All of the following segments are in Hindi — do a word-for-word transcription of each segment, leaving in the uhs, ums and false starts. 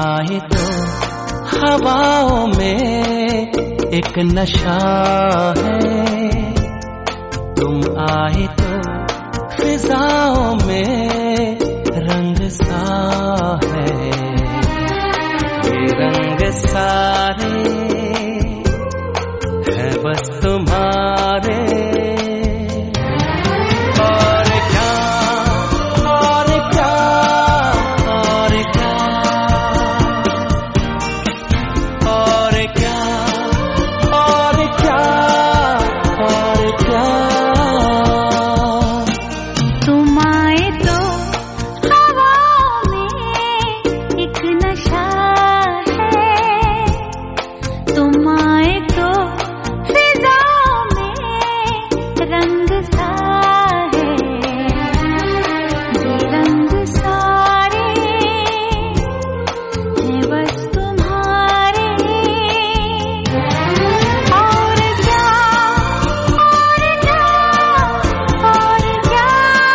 आए तो हवाओं में एक नशा है, तुम आए तो फिजाओं में रंग सा है। ये रंग सारे हैं बस तुम्हारे, और क्या और क्या और क्या और क्या और क्या और क्या। तुम आए तो हवाओं में एक नशा है, तुम आए तो फिजाओं में रंग सा है। ये रंग सारे हैं बस तुम्हारे, और क्या और क्या और क्या।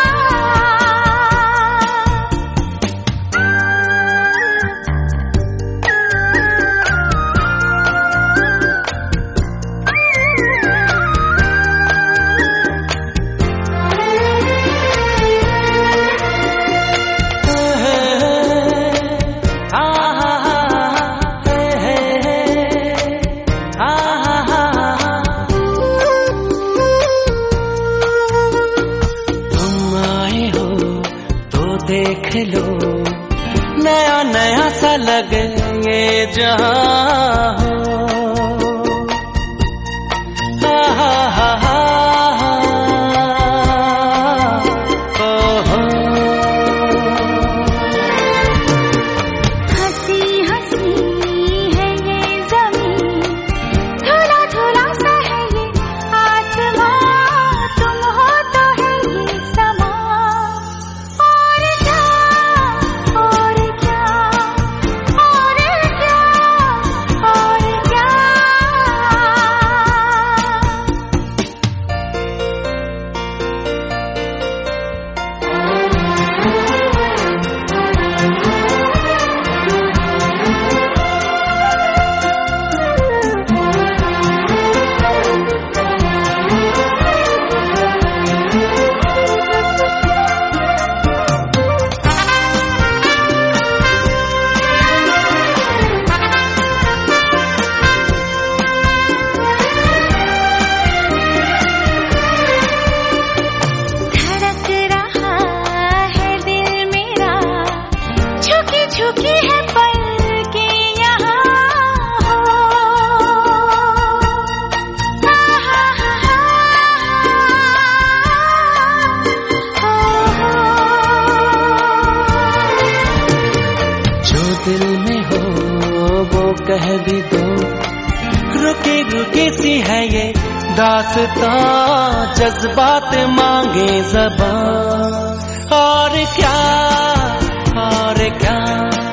तुम आए हो तो देख लो, नया नया सा लगे ये जहां हो। हा हा हा हा ओ हो। हंसी हंसी है ये ज़मीं, धुला धुला सा है ये आसमां, तुम हो तो है ये समा। और क्या और क्या और क्या और क्या। धड़क रहा है दिल मेरा, झुकी झुकी है पलकें यहाँ हो। हा हा हा हा जो दिल में हो वो कह भी दो, रुकी रुकी सी है ये दास्तां, जज्बात मांगे ज़बां। और क्या और क्या